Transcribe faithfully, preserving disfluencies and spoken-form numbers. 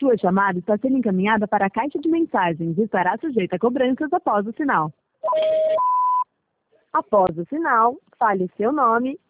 Sua chamada está sendo encaminhada para a caixa de mensagens e estará sujeita a cobranças após o sinal. Após o sinal, fale seu nome